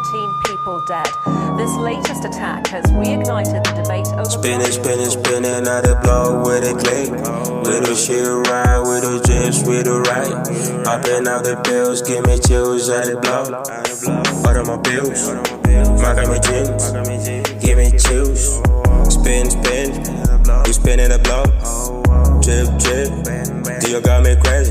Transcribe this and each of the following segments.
17 people dead. This latest attack has reignited the debate over... Spinning out the block with a click. With a shit ride, with a drips, with a right. Popping out the pills, give me chills at the block. Order my bills, my got me jeans, give me chills. Spin, you spinning the block. Drip, Dio got me crazy.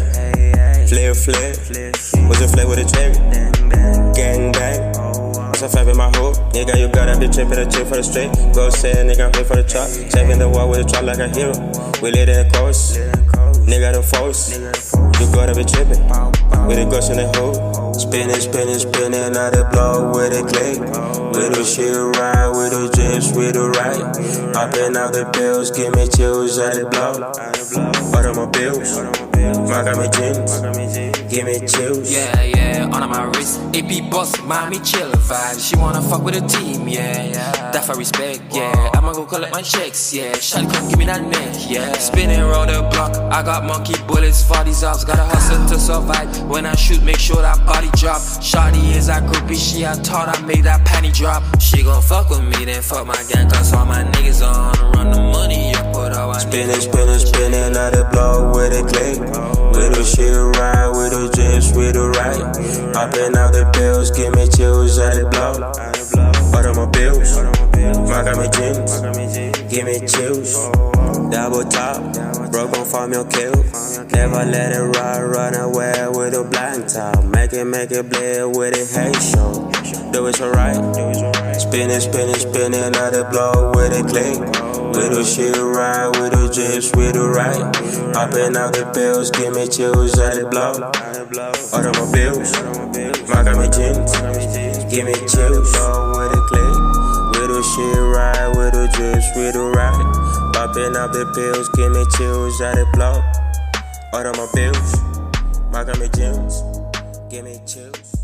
Flip, was a flip with a trigger. Gang, what's a fab in my hoop? Nigga, you gotta be trippin' a chip for the street. Go say nigga, play for the truck. Saving the wall with a truck like a hero. We lit in the coast, nigga the force. You gotta be trippin' with a ghost in the hoop. Spinning out the block with a click. With a shit ride, with a drips, with a right. Popping out the pills, give me chills at the block. Order my bills, my got me jeans, give me chills. Yeah, on my wrist, it be boss, mommy chillin' vibe. She wanna fuck with a team, yeah. That for respect, yeah. I'ma go collect my checks, yeah. Shawty come give me that neck, yeah. Spinning round the block, I got monkey bullets for these ops. Gotta hustle to survive. When I shoot, make sure that body drop. Shawty is a groupie, she I taught I made that panty drop. She gon' fuck with me, then fuck my gang, cause all my niggas on run the money up, put all I Spinning out the block with a click. With a shit ride, with a drips, with a right. Popping out the pills, give me chills at the block. Order my bills, my got me jeans, give me chills. Double top, broke on farm your kill. Never let it run away with a blind top. Make it bleed with a hate show. Do it so right. Spinning out the block with a click. With a shit ride, with a drips, with a right. Popping out the pills, give me chills at the block. Order my bills, my got me jeans, give me chills. With a click, with a shit ride, with a drips, with a right. Popping out the pills, give me chills at the block. Order my bills, my got me jeans, give me chills.